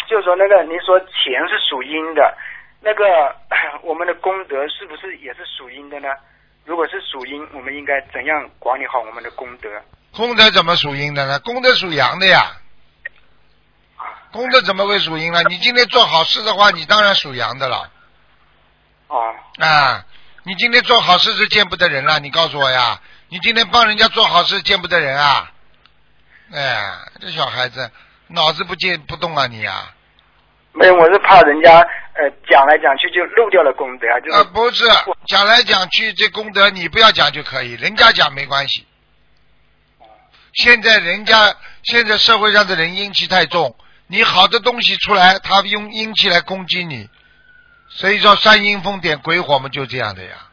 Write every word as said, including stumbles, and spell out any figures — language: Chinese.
就是说那个您说钱是属阴的，那个我们的功德是不是也是属阴的呢？如果是属阴，我们应该怎样管理好我们的功德？ 功德怎么属阴的呢？功德属阳的呀。功德怎么会属阴呢？你今天做好事的话，你当然属阳的了。 哦。 啊，你今天做好事是见不得人了，你告诉我呀。你今天帮人家做好事见不得人啊。哎呀，这小孩子脑子不见不动啊你啊。 没有，我是怕人家呃讲来讲去就漏掉了功德啊，就是。 啊，不是，讲来讲去这功德你不要讲就可以，人家讲没关系。现在人家现在社会上的人阴气太重，你好的东西出来，他用阴气来攻击你，所以说煽阴风点鬼火嘛，就这样的呀。